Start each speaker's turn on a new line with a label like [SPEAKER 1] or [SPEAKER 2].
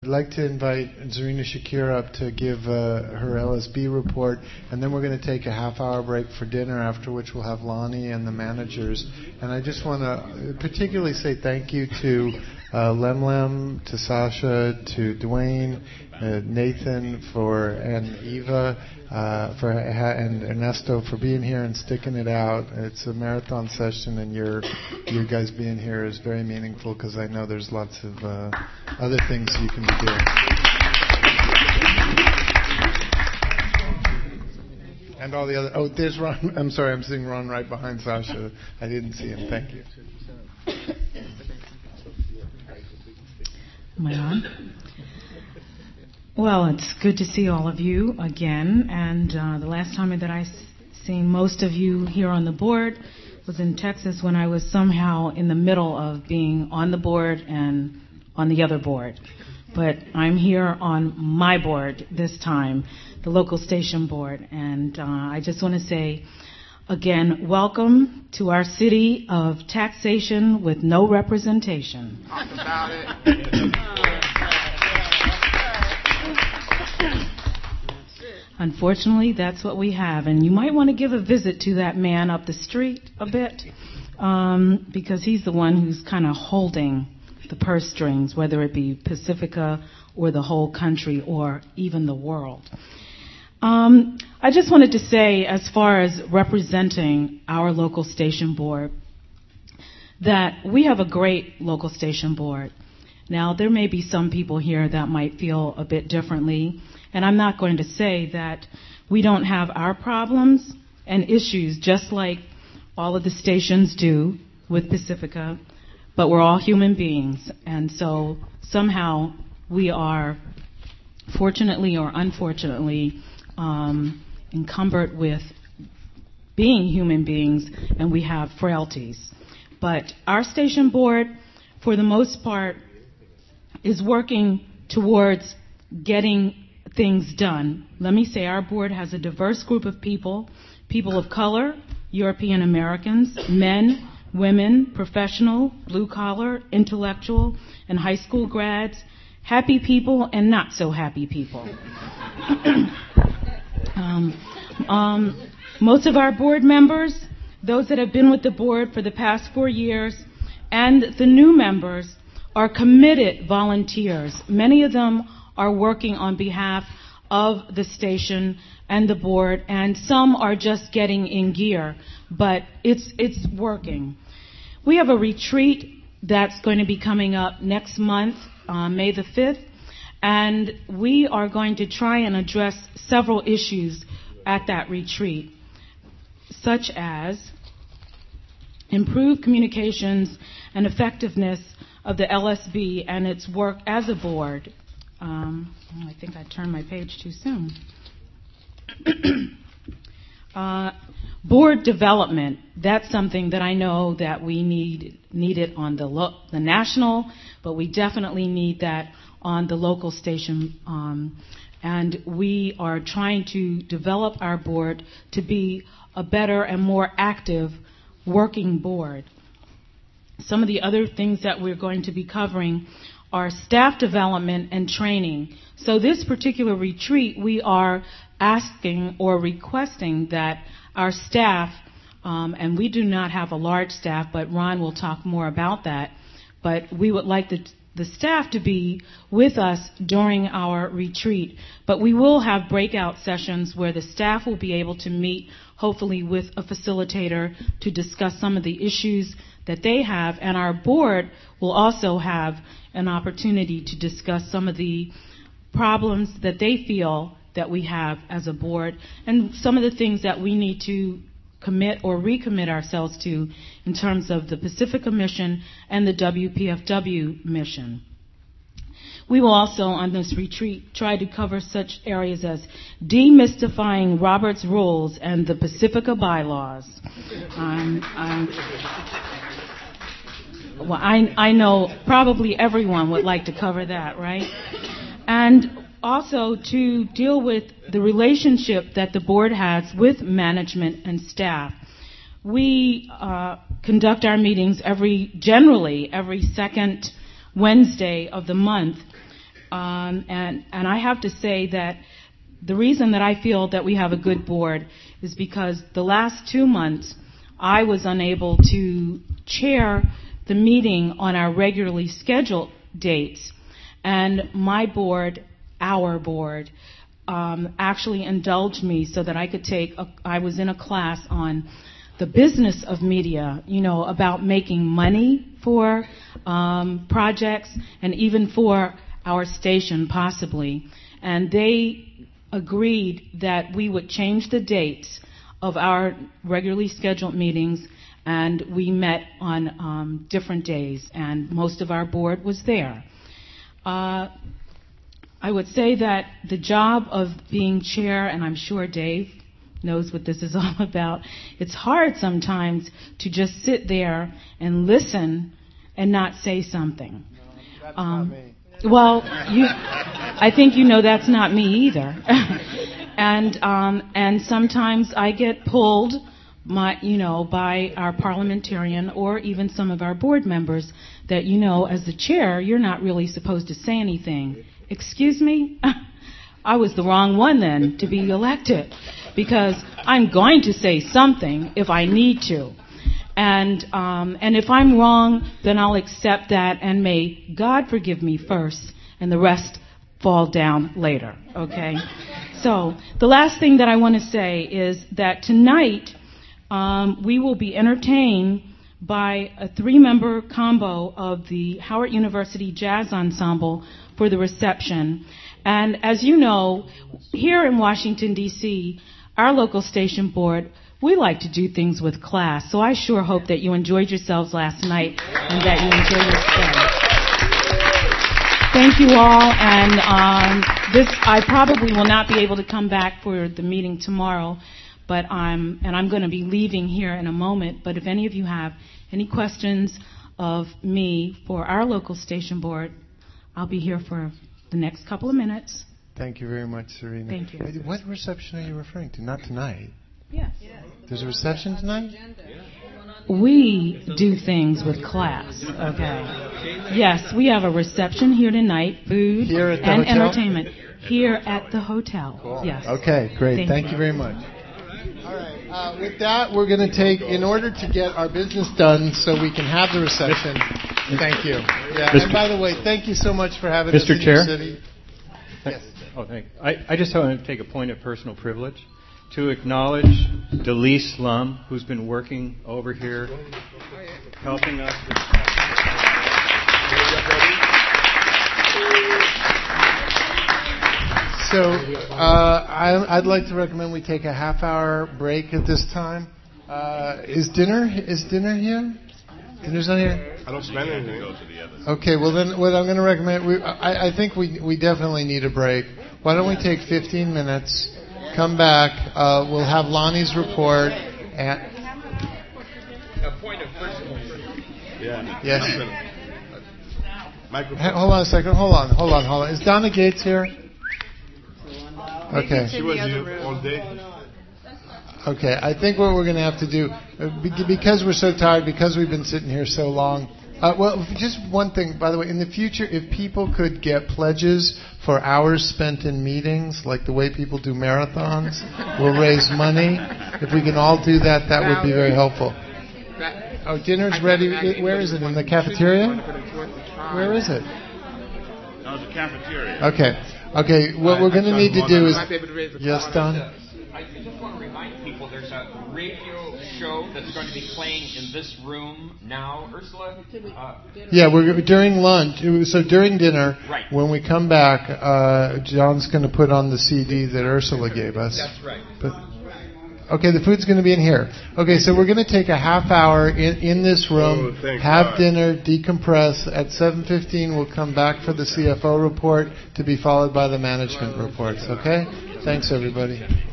[SPEAKER 1] I'd like to invite Zarina Shakir up to give her LSB report, and then we're going to take a half-hour break for dinner, after which we'll have Lonnie and the managers. And I just want to particularly say thank you to Lemlem, to Sasha, to Dwayne, Nathan and Eva, and Ernesto for being here and sticking it out. It's a marathon session, and you guys being here is very meaningful because I know there's lots of other things you can be doing. And all the other. Oh, there's Ron. I'm sorry, I'm seeing Ron right behind Sasha. I didn't see him. Thank you.
[SPEAKER 2] Am I on? Well, it's good to see all of you again. And the last time that I seen most of you here on the board was in Texas when I was somehow in the middle of being on the board and on the other board. But I'm here on my board this time, the local station board. And I just want to say, again, welcome to our city of taxation with no representation. Talk about it. Unfortunately, that's what we have. And you might want to give a visit to that man up the street a bit, because he's the one who's kind of holding the purse strings, whether it be Pacifica or the whole country or even the world. I just wanted to say, as far as representing our local station board, that we have a great local station board. Now, there may be some people here that might feel a bit differently, and I'm not going to say that we don't have our problems and issues just like all of the stations do with Pacifica, but we're all human beings, and so somehow we are, fortunately or unfortunately, encumbered with being human beings, and we have frailties. But our station board, for the most part, is working towards getting things done. Let me say our board has a diverse group of people of color, European Americans, men, women, professional, blue collar, intellectual, and high school grads, happy people and not so happy people. Most of our board members, those that have been with the board for the past 4 years, and the new members are committed volunteers. Many of them are working on behalf of the station and the board, and some are just getting in gear, but it's working. We have a retreat that's going to be coming up next month, May the 5th, and we are going to try and address several issues at that retreat, such as improved communications and effectiveness of the LSB and its work as a board. I think I turned my page too soon. Board development, that's something that I know that we need it on the national, but we definitely need that on the local station. And we are trying to develop our board to be a better and more active working board. Some of the other things that we're going to be covering are staff development and training. So this particular retreat, we are asking or requesting that our staff, and we do not have a large staff, but Ron will talk more about that, but we would like the staff to be with us during our retreat. But we will have breakout sessions where the staff will be able to meet, hopefully with a facilitator, to discuss some of the issues that they have, and our board will also have an opportunity to discuss some of the problems that they feel that we have as a board and some of the things that we need to commit or recommit ourselves to in terms of the Pacifica mission and the WPFW mission. We will also, on this retreat, try to cover such areas as demystifying Robert's Rules and the Pacifica bylaws. Well, I know probably everyone would like to cover that, right? And also to deal with the relationship that the board has with management and staff. We conduct our meetings generally every second Wednesday of the month. And I have to say that the reason that I feel that we have a good board is because the last 2 months I was unable to chair the meeting on our regularly scheduled dates, and my board, our board, actually indulged me so that I could I was in a class on the business of media, about making money for projects and even for our station possibly. And they agreed that we would change the dates of our regularly scheduled meetings, and we met on different days, and most of our board was there. I would say that the job of being chair, and I'm sure Dave knows what this is all about, it's hard sometimes to just sit there and listen and not say something.
[SPEAKER 1] No, that's not me.
[SPEAKER 2] Well, I think that's not me either. And sometimes I get pulled by our parliamentarian or even some of our board members that, as the chair, you're not really supposed to say anything. Excuse me? I was the wrong one then to be elected, because I'm going to say something if I need to. And if I'm wrong, then I'll accept that, and may God forgive me first and the rest fall down later, okay? So the last thing that I want to say is that tonight we will be entertained by a 3-member combo of the Howard University Jazz Ensemble for the reception. And as you know, here in Washington, D.C., our local station board, we like to do things with class. So I sure hope that you enjoyed yourselves last night and that you enjoy your stay. Thank you all, and I probably will not be able to come back for the meeting tomorrow, but I'm going to be leaving here in a moment. But if any of you have any questions of me for our local station board, I'll be here for the next couple of minutes.
[SPEAKER 1] Thank you very much, Serena.
[SPEAKER 2] Thank you.
[SPEAKER 1] What reception are you referring to? Not tonight.
[SPEAKER 2] Yes.
[SPEAKER 1] There's a reception tonight?
[SPEAKER 2] We do things with class, okay? Yes, we have a reception here tonight, food and entertainment. Here at the hotel.
[SPEAKER 1] Cool.
[SPEAKER 2] Yes.
[SPEAKER 1] Okay, great. Thank you very much. All right. With that, we're going to take, in order to get our business done so we can have the reception. Thank you. Yeah. And by the way, thank you so much for having us in your city. Yes.
[SPEAKER 3] Oh, thank you. I just want to take a point of personal privilege to acknowledge Delise Lum, who's been working over here, helping us.
[SPEAKER 1] So I'd like to recommend we take a half-hour break at this time. Is dinner here? Dinner's not here?
[SPEAKER 4] I don't spend anything.
[SPEAKER 1] Okay, well then what I'm going to recommend, I think we definitely need a break. Why don't we take 15 minutes, come back, we'll have Lonnie's report. A point of personal privilege. Yeah. Yes. Hold on a second, hold on. Is Donna Gates here? Okay.
[SPEAKER 4] She was here all day.
[SPEAKER 1] Okay, I think what we're going to have to do, because we're so tired, because we've been sitting here so long, well, just one thing, by the way, in the future, if people could get pledges for hours spent in meetings, like the way people do marathons, we'll raise money. If we can all do that, that would be very helpful. Oh, dinner's ready. Where is it? In the cafeteria? Where is it?
[SPEAKER 4] No, the cafeteria.
[SPEAKER 1] Okay, what we're going to need to do is... Yes, Don?
[SPEAKER 5] I just want to remind people there's a radio show that's going to be playing in this room now. Ursula?
[SPEAKER 1] Yeah, we're during lunch. So during dinner,
[SPEAKER 5] right.
[SPEAKER 1] When we come back, John's going to put on the CD that Ursula gave us.
[SPEAKER 5] That's right.
[SPEAKER 1] Okay, the food's going to be in here. Okay, so we're going to take a half hour in this room, have dinner, decompress. At 7:15, we'll come back for the CFO report to be followed by the management reports. Okay? Thanks, everybody.